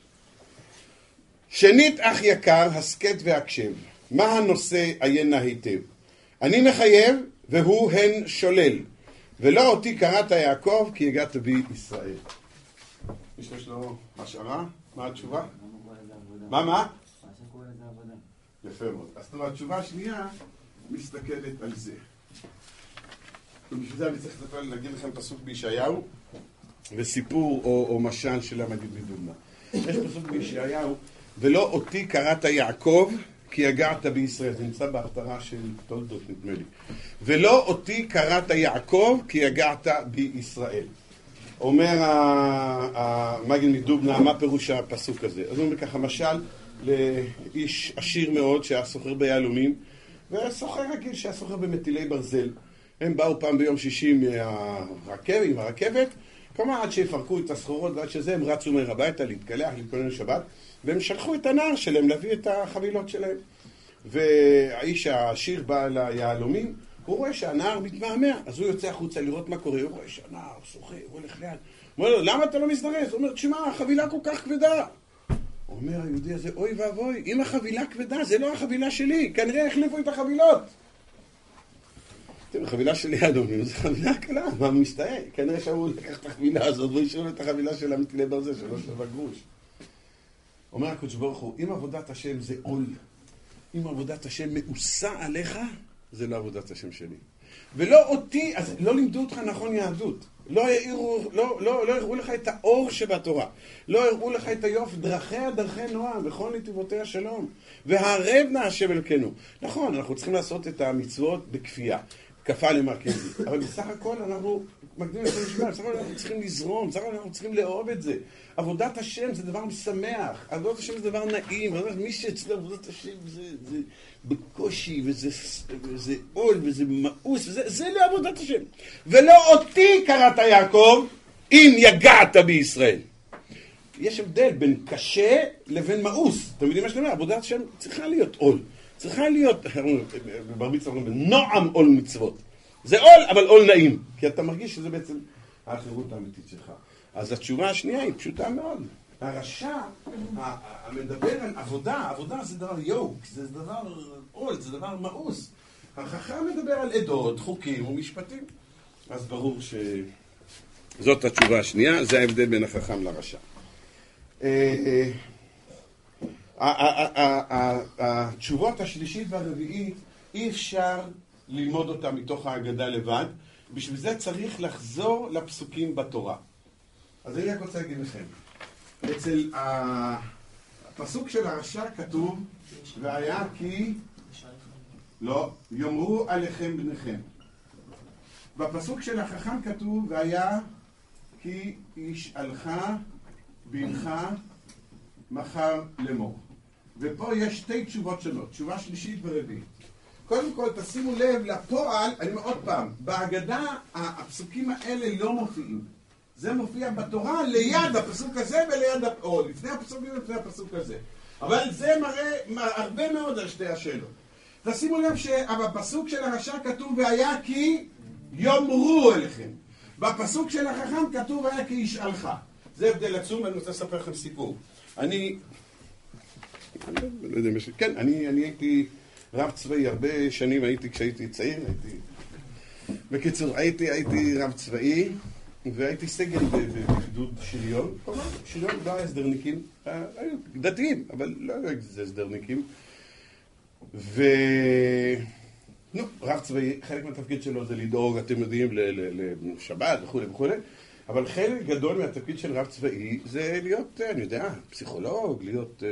שנית אח יקר, הסקט והקשב. מה הנושא עיינה היטב? אני מחייב והוא הן שולל. ולא אותי קראת יעקב כי הגעת בי ישראל. יש לו השערה? מה התשובה? מה מה? יפה מאוד. אז טוב, התשובה השנייה מסתכלת על זה. ובשביל זה אני צריך להגיד לכם פסוק בישעיהו וסיפור או, או משל של המגיד מדוגמה. יש פסוק בישעיהו, ולא אותי קראת יעקב כי הגעת בישראל. זה נמצא בהפטרה של תולדות נדמה לי. ולא אותי קראת יעקב כי הגעת בישראל. אומר המגיד מדוגמה, מה פירוש הפסוק הזה? אז הוא אומר ככה, משל לאיש עשיר מאוד שהיה סוחר ביהלומים, וסוחר רגיל שהיה סוחר במטילי ברזל. הם באו פעם ביום שישי מהרכב, עם הרכבת, כלומר עד שיפרקו את הסחורות ועד שזה הם רצו מהר הביתה להתקלח, להתכונן לשבת, והם שלחו את הנער שלהם להביא את החבילות שלהם. והאיש העשיר בא ליהלומים, הוא רואה שהנער מתמהמה, אז הוא יוצא החוצה לראות מה קורה, הוא רואה שהנער שוחה, הוא הולך ליד. הוא אומר לו, למה אתה לא מזדרז? הוא אומר, תשמע, החבילה כל כך כבדה. הוא אומר, היהודי הזה, אוי ואבוי, אם החבילה כבדה, זה לא החבילה שלי, כנראה החליפו את החבילות. החבילה שלי, אדוני, זו חבילה קלה, מה מסתאה? כנראה שהוא לקח את החבילה הזאת, והוא ישאול את החבילה של המטילי ברזל, שלא שווה גרוש. אומר הקדוש ברוך הוא, אם עבודת השם זה עול, אם עבודת השם מאוסה עליך, זה לא עבודת השם שלי. ולא אותי, אז לא לימדו אותך נכון יהדות. לא הראו, לא, לא, לא הראו לך את האור שבתורה. לא הראו לך את היופי, דרכיה דרכי נועם, וכל נתיבותיה שלום. והערב נא השם אלוקינו. נכון, אנחנו צריכים לעשות את המצוות בכפייה. כפה למרכזי. אבל בסך הכל אנחנו מקדימים את המשמע, בסך הכל אנחנו צריכים לזרום, בסך הכל אנחנו צריכים לאהוב את זה. עבודת השם זה דבר משמח, עבודת השם זה דבר נעים, מי שאצלו עבודת השם זה, זה בקושי, וזה, וזה עול, וזה מאוס, וזה, זה לא עבודת השם. ולא אותי קראת יעקב, אם יגעת בישראל. יש הבדל בין קשה לבין מאוס. אתם יודעים מה שאני אומר? עבודת השם צריכה להיות עול. צריכה להיות, ברביץ אומרים, נועם עול מצוות. זה עול, אבל עול נעים. כי אתה מרגיש שזה בעצם האחרות האמיתית שלך. אז התשובה השנייה היא פשוטה מאוד. הרשע המדבר על עבודה, עבודה זה דבר יוק, זה דבר עול, זה דבר מאוס. החכם מדבר על עדות, חוקים ומשפטים. אז ברור שזאת התשובה השנייה, זה ההבדל בין החכם לרשע. התשובות השלישית והרביעית אי אפשר ללמוד אותה מתוך ההגדה לבד, בשביל זה צריך לחזור לפסוקים בתורה. אז אני רק רוצה להגיד לכם, אצל הפסוק של הרשע כתוב והיה כי לא יאמרו עליכם בניכם. בפסוק של החכם כתוב והיה כי ישאלך בנך מחר לאמור. ופה יש שתי תשובות שונות, תשובה שלישית ורביעית. קודם כל תשימו לב לפועל, אני אומר עוד פעם, בהגדה הפסוקים האלה לא מופיעים. זה מופיע בתורה ליד הפסוק הזה וליד, או לפני הפסוק ולפני הפסוק הזה. אבל זה מראה הרבה מאוד על שתי השאלות. תשימו לב שבפסוק של הרשע כתוב והיה כי יאמרו אליכם. בפסוק של החכם כתוב והיה כי ישאלך. זה הבדל עצום, אני רוצה לספר לכם סיפור. אני, לא יודע, כן, אני, אני הייתי רב צבאי, הרבה שנים הייתי, כשהייתי צעיר, הייתי, בקיצור, הייתי, הייתי רב צבאי, והייתי סגן בגדוד שריון, כלומר, שריון לא היה הסדרניקים, היו דתיים, אבל לא היו הסדרניקים. ו... נו, רב צבאי, חלק מהתפקיד שלו זה לדאוג, אתם יודעים, לשבת וכו' וכו', אבל חלק גדול מהתפקיד של רב צבאי זה להיות, אני יודע, פסיכולוג, להיות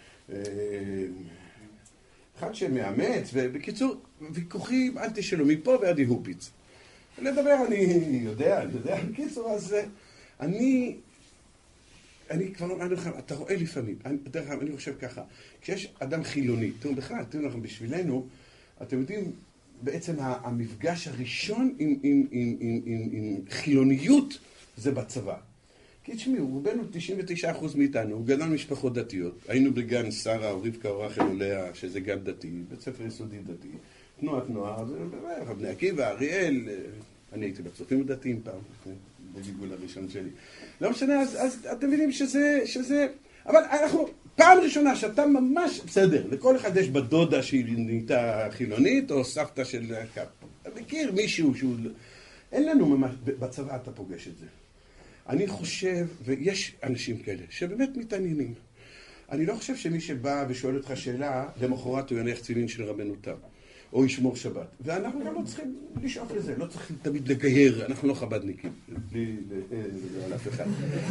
אחד שמאמץ, ובקיצור, ויכוחים, אל תשאלו, מפה ועד יהופיץ. לדבר אני יודע, אני יודע, בקיצור, אז אני, אני כבר אומר לכם, אתה רואה לפעמים, אני, דרך אגב, אני חושב ככה, כשיש אדם חילוני, תראו בכלל, תראו לכם, בשבילנו, אתם יודעים, בעצם המפגש הראשון עם, עם, עם, עם, עם, עם חילוניות זה בצבא. כי תשמעו, רובנו תשעים ותשעה אחוז מאיתנו, גדל משפחות דתיות, היינו בגן שרה או רבקה או רחל עוליה, שזה גן דתי, בית ספר יסודי דתי, תנועת נוער, בני עקיבא, אריאל, אני הייתי בצופים הדתיים פעם, בגיגול הראשון שלי. לא משנה, אז, אז אתם מבינים שזה, שזה, אבל אנחנו, פעם ראשונה שאתה ממש, בסדר, לכל אחד יש בדודה שהיא נהייתה חילונית, או סבתא של קאפ. אתה מכיר מישהו שהוא, אין לנו ממש, בצבא אתה פוגש את זה. אני חושב, ויש אנשים כאלה, שבאמת מתעניינים. אני לא חושב שמי שבא ושואל אותך שאלה, למחרת הוא יניח תפילין של רבנותם, או ישמור שבת. ואנחנו גם לא צריכים לשאוף לזה, לא צריכים תמיד לגייר, אנחנו לא חבדניקים, בלי על אף אחד.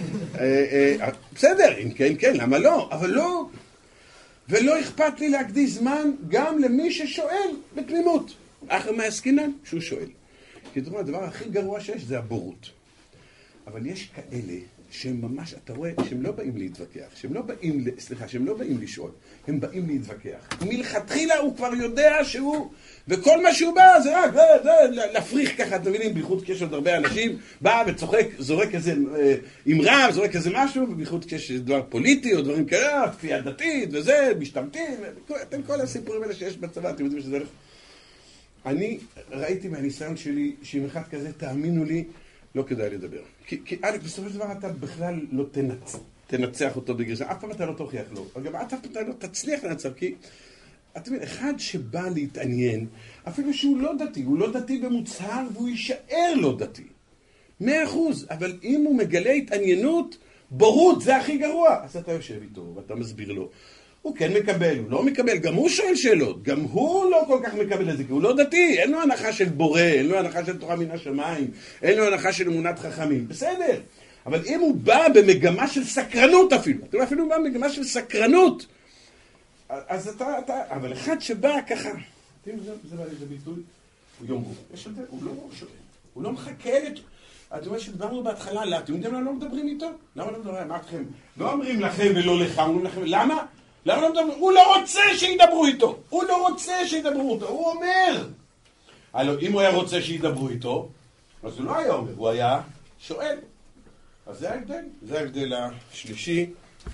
בסדר, אם כן, כן, למה לא? אבל לא, ולא אכפת לי להקדיש זמן גם למי ששואל בתמימות. אחר מהעסקינן, שהוא שואל. כי זאת אומרת, הדבר הכי גרוע שיש זה הבורות. אבל יש כאלה שהם ממש, אתה רואה, שהם לא באים להתווכח, שהם לא באים, סליחה, שהם לא באים לשאול, הם באים להתווכח. מלכתחילה הוא כבר יודע שהוא, וכל מה שהוא בא זה רק, זה, זה, להפריך ככה, אתם מבינים, בייחוד כשיש עוד הרבה אנשים, בא וצוחק, זורק איזה אמרה, זורק איזה משהו, ובייחוד כשיש דבר פוליטי או דברים כאלה, כפייה דתית וזה, משתמטים, אתם כל הסיפורים האלה שיש בצבא, אתם יודעים שזה הולך. אני ראיתי מהניסיון שלי, שאם אחד כזה, תאמינו לי, לא כדאי לדבר. כי, כי א', בסופו של דבר אתה בכלל לא תנצח, תנצח אותו בגרסה. אף פעם אתה לא תוכיח לו. אבל גם אף פעם אתה לא תצליח לנצח, כי אתה מבין, אחד שבא להתעניין, אפילו שהוא לא דתי, הוא לא דתי במוצהר, והוא יישאר לא דתי. מאה אחוז. אבל אם הוא מגלה התעניינות, בורות, זה הכי גרוע. אז אתה יושב איתו, ואתה מסביר לו. הוא כן מקבל, הוא לא מקבל, גם הוא שואל שאלות, גם הוא לא כל כך מקבל את זה, כי הוא לא דתי, אין לו הנחה של בורא, אין לו הנחה של תורה מן השמיים, אין לו הנחה של אמונת חכמים, בסדר. אבל אם הוא בא במגמה של סקרנות אפילו, אתה יודע, אפילו בא במגמה של סקרנות, אז אתה, אתה, אבל אחד שבא ככה, אתם יודעים, זה בא איזה ביטוי, הוא יאמרו, יש את זה, הוא לא שואל, הוא לא מחכה את... אתם יודעים שדברנו בהתחלה, לא, אתם יודעים למה לא מדברים איתו? למה לא מדברים? אמרתכם, לא אומרים לכם ולא לך, אומרים לכם, למה? למה לא מדברים? הוא לא רוצה שידברו איתו. הוא לא רוצה שידברו איתו. הוא אומר. הלוא, אם הוא היה רוצה שידברו איתו, אז הוא לא היה אומר, הוא היה שואל. אז זה ההבדל. זה ההבדל השלישי.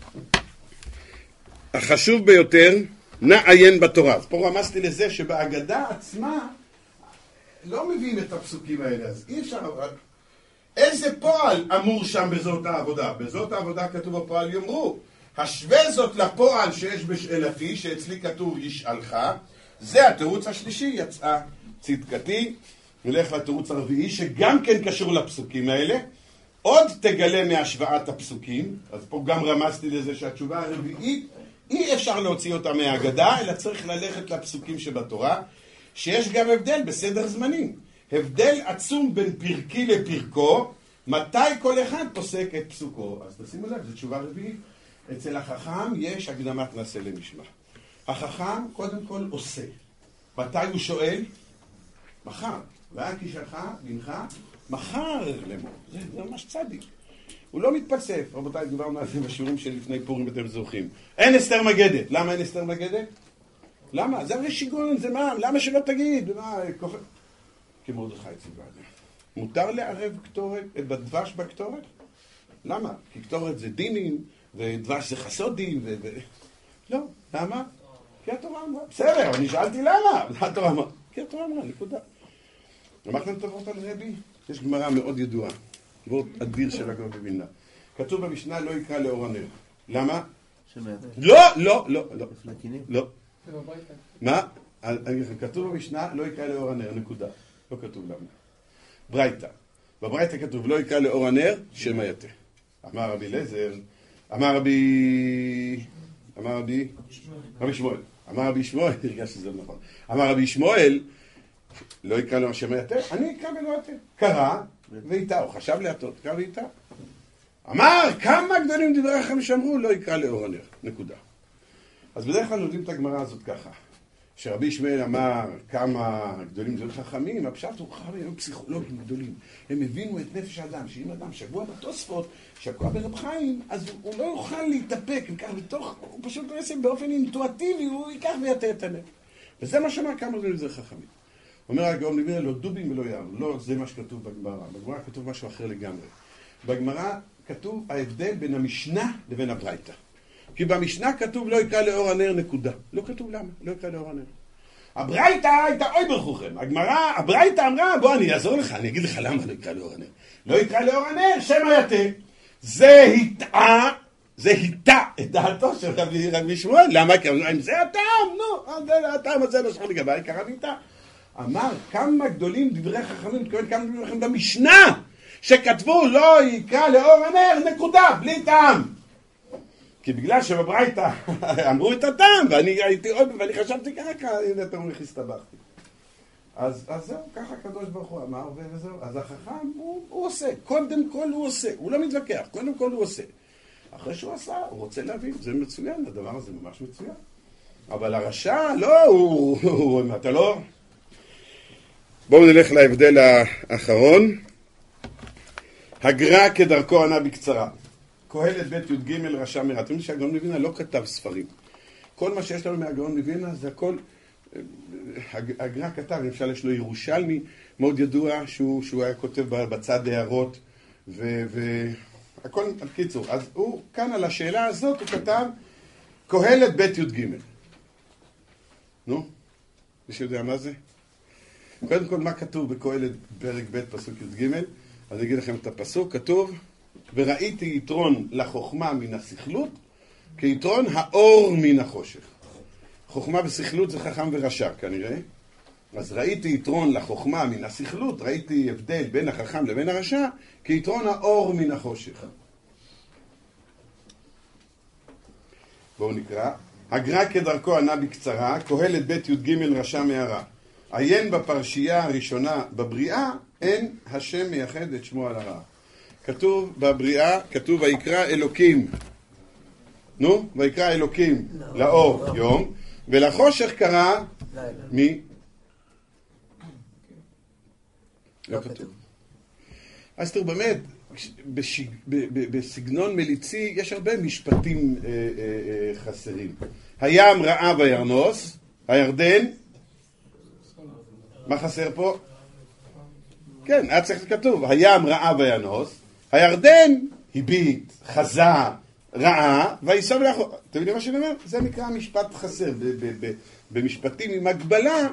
החשוב ביותר, נעיין בתורה. אז פה רמזתי לזה שבהגדה עצמה לא מביאים את הפסוקים האלה. אז אי אפשר... איזה פועל אמור שם בזאת העבודה? בזאת העבודה כתוב בפועל יאמרו. השווה זאת לפועל שיש בשאלתי, שאצלי כתוב ישאלך, זה התירוץ השלישי, יצאה צדקתי, נלך לתירוץ הרביעי, שגם כן קשור לפסוקים האלה, עוד תגלה מהשוואת הפסוקים, אז פה גם רמזתי לזה שהתשובה הרביעית, אי אפשר להוציא אותה מהאגדה, אלא צריך ללכת לפסוקים שבתורה, שיש גם הבדל בסדר זמנים, הבדל עצום בין פרקי לפרקו, מתי כל אחד פוסק את פסוקו, אז תשימו לב, זו תשובה רביעית, אצל החכם יש הקדמת נעשה למשמע. החכם קודם כל עושה. מתי הוא שואל? מחר. והכי שלך, בנך, מחר לאמור. זה, זה ממש צדיק. הוא לא מתפלסף. רבותיי, דיברנו על זה בשיעורים של לפני פורים, אתם זוכרים. אין אסתר מגדת. למה אין אסתר מגדת? למה? זה הרי שיגעון, זה מה? למה שלא תגיד? מה? כופר... כמרדכי ציווה. מותר לערב קטורת, בדבש בקטורת? למה? כי קטורת זה דינים, ודבש זה חסודים, ו... לא, למה? כי התורה אמרה. בסדר, אני שאלתי למה? התורה אמרה. כי התורה אמרה, נקודה. אמרתם תורות על רבי? יש גמרא מאוד ידועה, תורות אדיר של הגאון מווילנה. כתוב במשנה לא יקרא לאור הנר. למה? לא, לא, לא, לא. לא. מה? כתוב במשנה לא יקרא לאור הנר, נקודה. לא כתוב למה. ברייתא. בברייתא כתוב, לא יקרא לאור הנר, שמא יתה. אמר רבי אליעזר, אמר רבי... אמר רבי... רבי שמואל. אמר רבי שמואל, הרגשתי שזה נכון. אמר רבי שמואל, לא יקרא לאור שמא יתה, אני אקרא ולא יתה. קרא ואיתה, הוא חשב להטות, קרא ואיתה. אמר, כמה גדולים דברי חכמים שאמרו, לא יקרא לאור הנר. נקודה. אז בדרך כלל לומדים את הגמרא הזאת ככה. שרבי ישמעאל אמר כמה גדולים דברי חכמים, הפשט הוא חכמים, הם פסיכולוגים גדולים. הם הבינו את נפש האדם, שאם אדם שבוע בתוספות, שקוע ברב חיים, אז הוא, הוא לא יוכל להתאפק, וכך בתוך, הוא פשוט לא יעשה באופן אינטואטיבי, הוא ייקח ויתה את הנר. וזה מה שאמר כמה גדולים דברי חכמים. אומר הגאון מווילנה, לא דובים ולא יער. לא, זה מה שכתוב בגמרא. בגמרא כתוב משהו אחר לגמרי. בגמרא כתוב ההבדל בין המשנה לבין הברייתא. כי במשנה כתוב לא יקרא לאור הנר נקודה. לא כתוב למה, לא יקרא לאור הנר. הברייתא הייתה אוי ברכוכם. הגמרא, הברייתא אמרה, בוא אני אעזור לך, אני אגיד לך למה לא יקרא לאור הנר. לא יקרא לאור הנר, שמא יתה. זה היטעה, זה היטע את דעתו של רבי, רבי שמואל. למה? כי אם זה הטעם, נו, זה הטעם הזה לא שכח לגבי, קרא ואיתה. אמר, כמה גדולים דברי חכמים, כמה גדולים חכמים במשנה, שכתבו לא יקרא לאור הנר, נקודה, בלי טעם. כי בגלל שבברייתא אמרו את הטעם, ואני הייתי עוד, ואני חשבתי ככה, הנה אתם אומרים, הסתבכתי. אז, אז זהו, ככה הקדוש ברוך הוא אמר, וזהו. אז החכם, הוא, הוא עושה, קודם כל הוא עושה, הוא לא מתווכח, קודם כל הוא עושה. אחרי שהוא עשה, הוא רוצה להבין, זה מצוין, הדבר הזה ממש מצוין. אבל הרשע, לא, הוא, הוא, אתה לא... בואו נלך להבדל האחרון. הגר"א כדרכו ענה בקצרה. קהלת בית י"ג רשע מרע. אתם יודעים שהגאון מווילנה לא כתב ספרים. כל מה שיש לנו מהגאון מווילנה זה הכל... הגר"א כתב, למשל יש לו ירושלמי מאוד ידוע שהוא, שהוא היה כותב בצד הערות והכל בקיצור. אז הוא כאן על השאלה הזאת הוא כתב קהלת בית י"ג. נו? מישהו יודע מה זה? קודם כל, מה כתוב בקהלת פרק ב' פסוק י"ג? אז אני אגיד לכם את הפסוק. כתוב, וראיתי יתרון לחוכמה מן הסכלות, כיתרון האור מן החושך. חוכמה וסכלות זה חכם ורשע, כנראה. אז ראיתי יתרון לחוכמה מן הסכלות, ראיתי הבדל בין החכם לבין הרשע, כיתרון האור מן החושך. בואו נקרא. הגר"א כדרכו ענה בקצרה, קהלת ב' י"ג רשע מהרע. עיין בפרשייה הראשונה בבריאה, אין השם מייחד את שמו על הרע. כתוב בבריאה, כתוב ויקרא אלוקים. נו, ויקרא אלוקים לאור יום, ולחושך קרא מי? לא כתוב. אז תראו, באמת, בסגנון מליצי יש הרבה משפטים חסרים. הים ראה וירנוס, הירדן, מה חסר פה? כן, היה צריך כתוב, הים ראה וינוס, הירדן הביט, חזה, ראה, ויסב לאחור. אתם יודעים מה שאני אומר? זה נקרא משפט חסר. במשפטים עם הגבלה,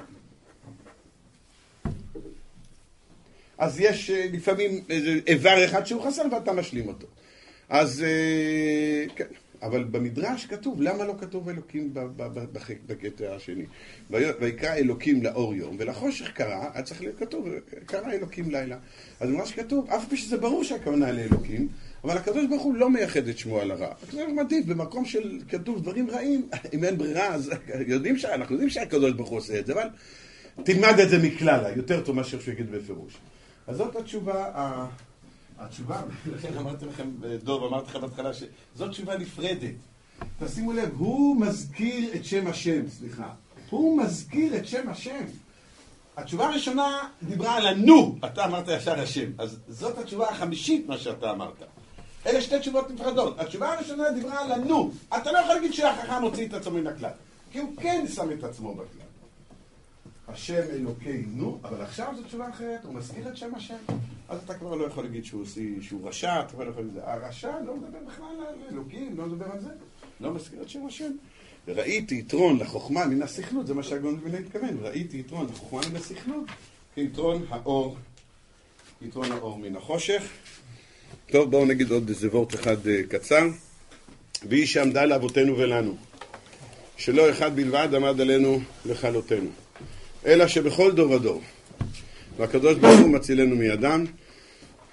אז יש לפעמים איבר אחד שהוא חסר ואתה משלים אותו. אז כן. אבל במדרש כתוב, למה לא כתוב אלוקים בקטע השני? ויקרא אלוקים לאור יום, ולחושך קרא, היה צריך להיות כתוב, קרא אלוקים לילה. אז ממש כתוב, אף פי שזה ברור שהכוונה לאלוקים, אבל הקדוש ברוך הוא לא מייחד את שמו על הרע. זה מדהים, במקום של כתוב דברים רעים, אם אין ברירה, אז יודעים שה, אנחנו יודעים שהקדוש ברוך הוא עושה את זה, אבל תלמד את זה מכללה, יותר טוב מאשר שהוא יגיד בפירוש. אז זאת התשובה ה... התשובה, לכן אמרתי לכם, דוב, אמרתי לכם בהתחלה שזאת תשובה נפרדת. תשימו לב, הוא מזכיר את שם השם, סליחה. הוא מזכיר את שם השם. התשובה הראשונה דיברה על הנו, אתה אמרת ישר השם. אז זאת התשובה החמישית מה שאתה אמרת. אלה שתי תשובות נפרדות. התשובה הראשונה דיברה על הנו. אתה לא יכול להגיד שהחכם מוציא את עצמו מן הכלל. כי הוא כן שם את עצמו בכלל. השם אלוקינו, אבל עכשיו זו תשובה אחרת, הוא מזכיר את שם השם. אז אתה כבר לא יכול להגיד שהוא, שהוא רשע, אתה כבר לא יכול להגיד, הרשע לא מדבר בכלל על אלוקים, לא מדבר על זה, לא מזכיר את שם השם. וראיתי יתרון לחוכמה מן הסכלות, זה מה שהגאון מווילנה התכוון, ראיתי יתרון לחוכמה מן הסכלות, כיתרון האור, יתרון האור מן החושך. טוב, בואו נגיד עוד איזה וורט אחד קצר. והיא שעמדה לאבותינו ולנו, שלא אחד בלבד עמד עלינו לכלותנו, אלא שבכל דור ודור, והקדוש ברוך הוא מצילנו מידם.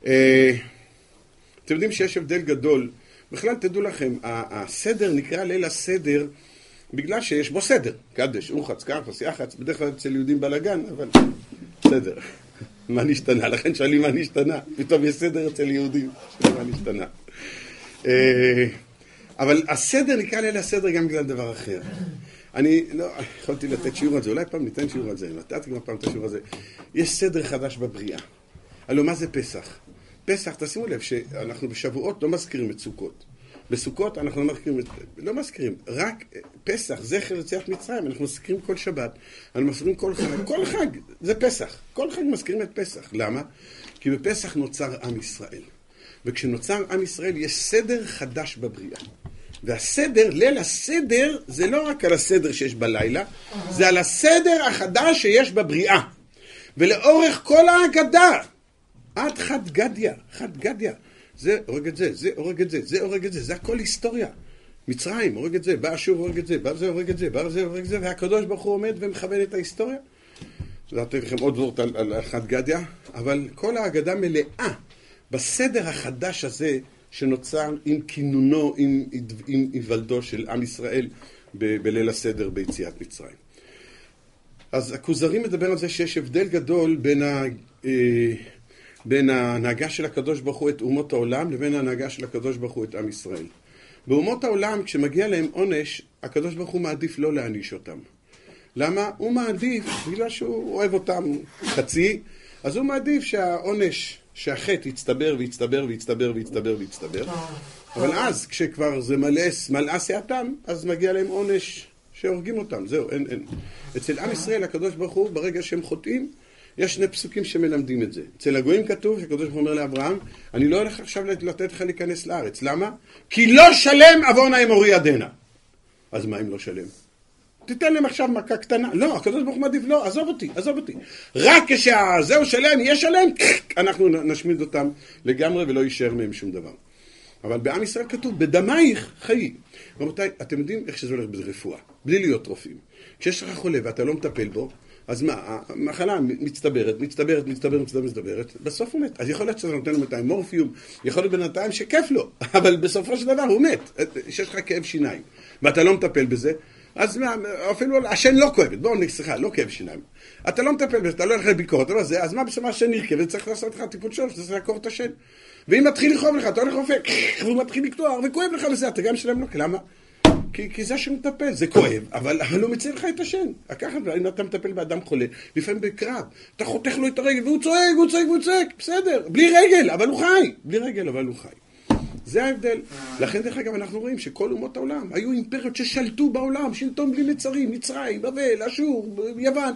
אתם יודעים שיש הבדל גדול. בכלל תדעו לכם, הסדר נקרא ליל הסדר בגלל שיש בו סדר. קדש, אורחץ, קרחס, יחץ, בדרך כלל אצל יהודים בלגן, אבל סדר. מה נשתנה? לכן שואלים מה נשתנה. פתאום יש סדר אצל יהודים. מה נשתנה? אבל הסדר נקרא ליל הסדר גם בגלל דבר אחר. אני לא יכולתי לתת שיעור על זה, אולי פעם ניתן שיעור על זה, נתתי גם פעם את השיעור הזה. יש סדר חדש בבריאה. הלוא מה זה פסח? פסח, תשימו לב שאנחנו בשבועות לא מזכירים את סוכות. בסוכות אנחנו לא מזכירים, לא מזכירים, רק פסח, זכר יציאת מצרים, אנחנו מזכירים כל שבת, אנחנו מזכירים כל חג, כל חג זה פסח, כל חג מזכירים את פסח. למה? כי בפסח נוצר עם ישראל. וכשנוצר עם ישראל יש סדר חדש בבריאה. והסדר, ליל הסדר, זה לא רק על הסדר שיש בלילה, זה על הסדר החדש שיש בבריאה. ולאורך כל ההגדה, עד חד גדיה, חד גדיה, זה הורג את זה, זה הורג את זה, זה הורג את זה, זה הכל היסטוריה. מצרים הורג את זה, בא אשור הורג את זה, בא זה הורג את זה, בא זה הורג את זה, והקדוש ברוך הוא עומד ומכוון את ההיסטוריה. נתתי לכם עוד וורט על, על חד גדיה, אבל כל ההגדה מלאה בסדר החדש הזה, שנוצר עם כינונו, עם, עם היוולדו של עם ישראל ב- בליל הסדר ביציאת מצרים. אז הכוזרי מדבר על זה שיש הבדל גדול בין, ה, אה, בין ההנהגה של הקדוש ברוך הוא את אומות העולם לבין ההנהגה של הקדוש ברוך הוא את עם ישראל. באומות העולם, כשמגיע להם עונש, הקדוש ברוך הוא מעדיף לא להעניש אותם. למה? הוא מעדיף, בגלל שהוא אוהב אותם חצי, אז הוא מעדיף שהעונש שהחטא יצטבר ויצטבר ויצטבר ויצטבר ויצטבר. אבל אז, כשכבר זה מלאה שעתם, אז מגיע להם עונש שהורגים אותם. זהו, אין, אין. אצל עם ישראל, הקדוש ברוך הוא, ברגע שהם חוטאים, יש שני פסוקים שמלמדים את זה. אצל הגויים כתוב, שהקדוש ברוך הוא אומר לאברהם, אני לא הולך עכשיו לתת לך להיכנס לארץ. למה? כי לא שלם עוון האמורי עדנה. אז מה אם לא שלם? תיתן להם עכשיו מכה קטנה. לא, הקדוש ברוך הוא מעדיף, לא, עזוב אותי, עזוב אותי. רק כשהזהו שלם, יהיה שלם, אנחנו נשמיד אותם לגמרי ולא יישאר מהם שום דבר. אבל בעם ישראל כתוב, בדמייך חיי. רבותיי, אתם יודעים איך שזה הולך ברפואה, בלי להיות רופאים. כשיש לך חולה ואתה לא מטפל בו, אז מה, המחלה מצטברת, מצטברת, מצטברת, מצטברת, מצטברת, בסוף הוא מת. אז יכול להיות שאתה נותן לו בינתיים מורפיום, יכול להיות בינתיים שכיף לו, אבל בסופו של דבר הוא מת. שיש לך כאב שיניים, ואתה לא מטפל בזה, אז מה, אפילו השן לא כואבת, בואו נקסחה, לא כאב שיניים. אתה לא מטפל בזה, אתה לא הולך לביקורת, אבל זה, אז מה בשביל מה השן נרכב, וצריך לעשות לך טיפול שלו, שצריך לעקור את השן. ואם מתחיל לכאוב לך, אתה הולך רופא, והוא מתחיל לקטוע, וכואב לך לזה, אתה גם שלם לו, למה? כי, כי זה שמטפל, זה כואב, אבל, אבל הוא מציל לך את השן. ככה, אם אתה מטפל באדם חולה, לפעמים בקרב, אתה חותך לו את הרגל, והוא צועק, והוא צועק, והוא צועק, בסדר, בלי רגל, אבל הוא חי. בלי רגל, אבל הוא חי. זה ההבדל. לכן דרך אגב אנחנו רואים שכל אומות העולם היו אימפריות ששלטו בעולם, שלטון בלי מצרים, מצרים, בבל, אשור, יוון,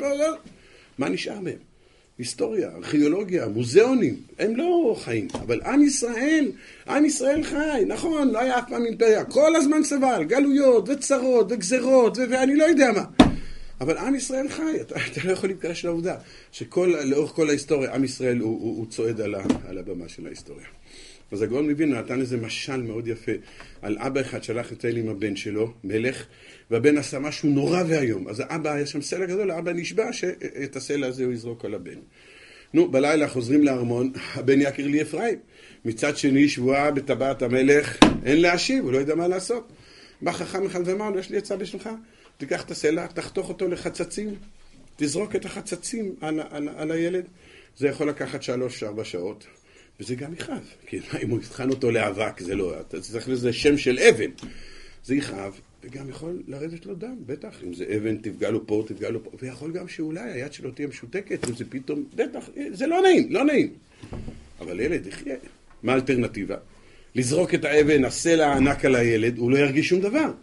מה נשאר מהם? היסטוריה, ארכיאולוגיה, מוזיאונים, הם לא חיים, אבל עם ישראל, עם ישראל חי, נכון, לא היה אף פעם אימפריה, כל הזמן סבל, גלויות וצרות וגזרות ו- ואני לא יודע מה, אבל עם ישראל חי, אתה, אתה לא יכול להתקרש לעובדה, שלאורך כל ההיסטוריה, עם ישראל הוא, הוא, הוא צועד על, ה, על הבמה של ההיסטוריה. אז הגאון מבין, נתן איזה משל מאוד יפה, על אבא אחד שלח את אל עם הבן שלו, מלך, והבן עשה משהו נורא והיום. אז האבא, היה שם סלע גדול, האבא נשבע שאת הסלע הזה הוא יזרוק על הבן. נו, בלילה חוזרים לארמון, הבן יקר לי אפרים. מצד שני, שבועה בטבעת המלך, אין להשיב, הוא לא יודע מה לעשות. בא חכם אחד ואמר לו, יש לי עצה בשבילך, תיקח את הסלע, תחתוך אותו לחצצים, תזרוק את החצצים על, על, על הילד. זה יכול לקחת שלוש, ארבע שעות. וזה גם יכאב, כי אם הוא יבחן אותו לאבק, זה לא, אתה צריך לזה שם של אבן. זה יכאב, וגם יכול לרדת לו דם, בטח, אם זה אבן, תפגע לו פה, תפגע לו פה, ויכול גם שאולי היד שלו תהיה משותקת, אם זה פתאום, בטח, זה לא נעים, לא נעים. אבל ילד יחיה. מה האלטרנטיבה? לזרוק את האבן, הסלע הענק על הילד, הוא לא ירגיש שום דבר.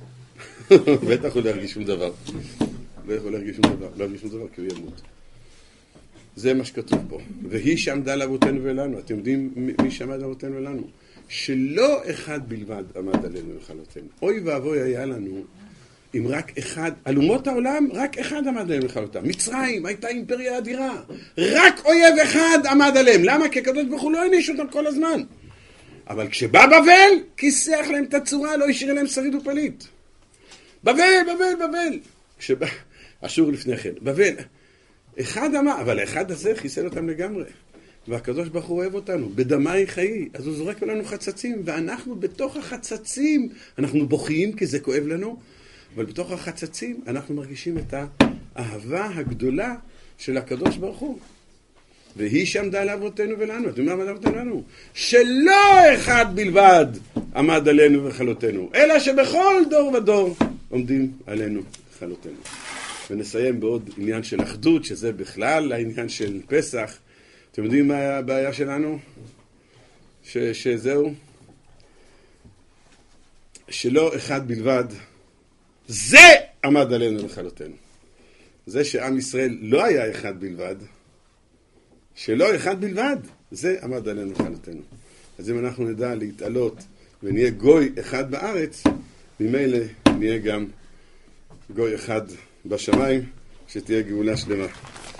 בטח הוא לא ירגיש שום דבר. לא יכול להרגיש שום דבר, לא ירגיש שום דבר, כי הוא ימות. זה מה שכתוב פה. והיא שעמדה לאבותינו ולנו. אתם יודעים מי שעמד לאבותינו ולנו? שלא אחד בלבד עמד עלינו לכלותנו. אוי ואבוי היה לנו אם רק אחד, על אומות העולם, רק אחד עמד עלינו לכלותם. מצרים הייתה אימפריה אדירה. רק אויב אחד עמד עליהם. למה? כי הקדוש ברוך הוא לא העניש אותם כל הזמן. אבל כשבא בבל, כיסח להם את הצורה, לא השאיר להם שריד ופליט. בבל, בבל, בבל. כשבא, אשור לפני כן. בבל. אחד אמר, אבל האחד הזה חיסל אותם לגמרי. והקדוש ברוך הוא אוהב אותנו, בדמי חיי, אז הוא זורק לנו חצצים, ואנחנו בתוך החצצים, אנחנו בוכים כי זה כואב לנו, אבל בתוך החצצים אנחנו מרגישים את האהבה הגדולה של הקדוש ברוך הוא. והיא שעמדה לאבותינו ולנו. אתם יודעים מה עמד לאבותינו ולנו? שלא אחד בלבד עמד עלינו וחלותינו, אלא שבכל דור ודור עומדים עלינו וחלותינו. ונסיים בעוד עניין של אחדות, שזה בכלל העניין של פסח. אתם יודעים מה הבעיה שלנו? ש, שזהו? שלא אחד בלבד, זה עמד עלינו וחלותינו. זה שעם ישראל לא היה אחד בלבד, שלא אחד בלבד, זה עמד עלינו וחלותינו. אז אם אנחנו נדע להתעלות ונהיה גוי אחד בארץ, ממילא נהיה גם גוי אחד בשמיים, שתהיה גאולה שלמה.